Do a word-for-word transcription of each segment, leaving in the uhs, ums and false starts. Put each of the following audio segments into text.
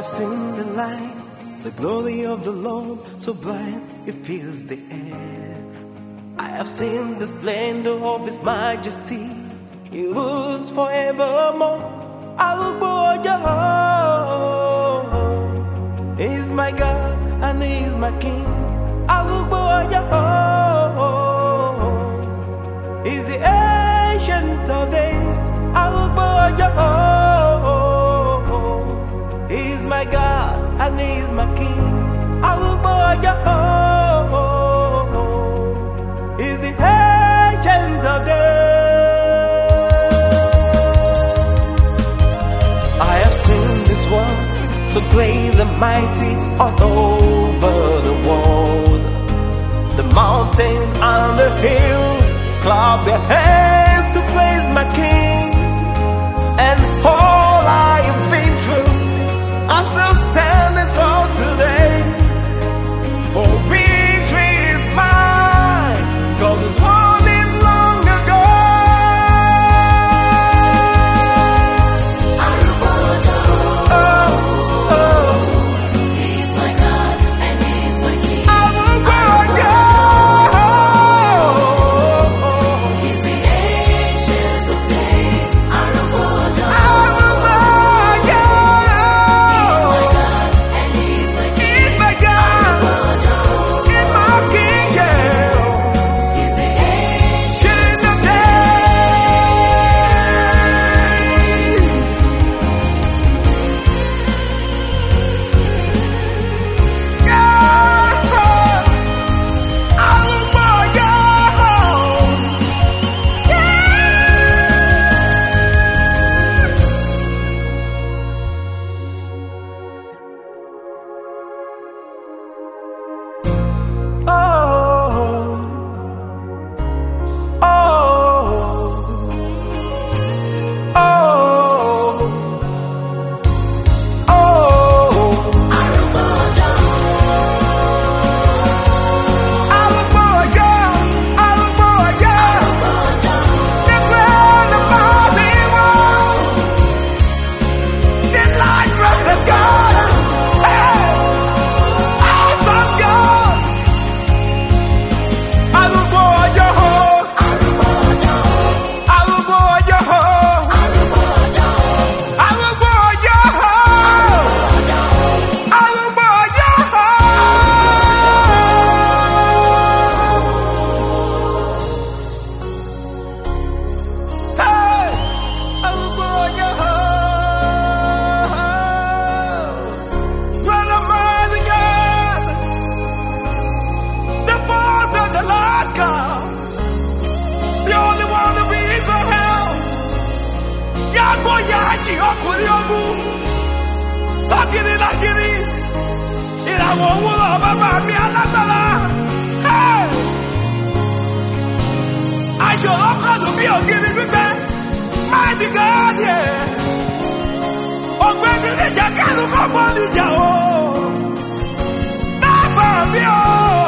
seen the light, the glory of the Lord, so bright it fills the earth. I have seen the splendor of His majesty. He rules forevermore. I will bow your He is my God and He is my King. I will bow your He is the ancient of days. I will bow your He is my God and He is my King. I will bow your He is the ancient of days. I have seen His works, so great and mighty, all over the world. The mountains and the hills clap their hands to praise my King. And all I have been through, I'm still standing tall today. For victory is mine, 'cause it's won it long ago. Oh, oh. He's my God and He's my King. I will bow your He's the ancient of days. I will bow down. I will bow your He's my God and He's my King. He's my God, Bow down. He's my King, yeah. He's the ancient. Kings of days. Yeah, I will bow your Oh, oh, oh, oh. I will bow down. I will bow your, I will bow your, Bow down. the grand and mighty one, the light rusted God, hey, awesome God. I will bow your, I will bow down. I will bow your, I will bow down. I will bow your, Bow down. I will bow your. Hey, I will bow your. When I'm mighty God, the force of the Lord God, the only one to be Israel. Yàgbọ́ yáàjì ọkùnrin ogun, sọ́gìrì lágìrì, ìràwọ̀ òwúrọ̀ bàbá mi alágbára. Hey! Àṣọ̀rọ̀ kọ̀dù bí ògiri gbígbẹ́, mighty God, yeah. Ọ̀gbẹ́ni níjà kẹ́rù kọ́ bọ́ níjà o. Bàbá mi o.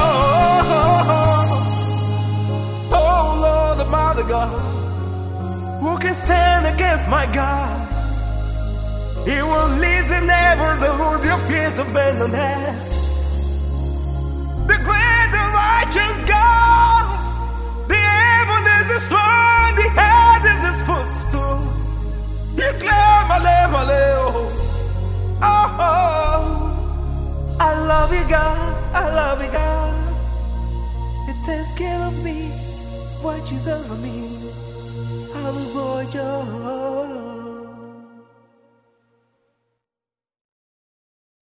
Oh Lord, the mighty God. Who can stand against my God? He will lead the heavens and hold your fears of men on earth. The great and righteous God, the heaven is His throne, the earth is His footstool. You claim male, male, oh. Oh, oh. I love you, God. I love you, God. It takes care of me, watches over me. I will bow your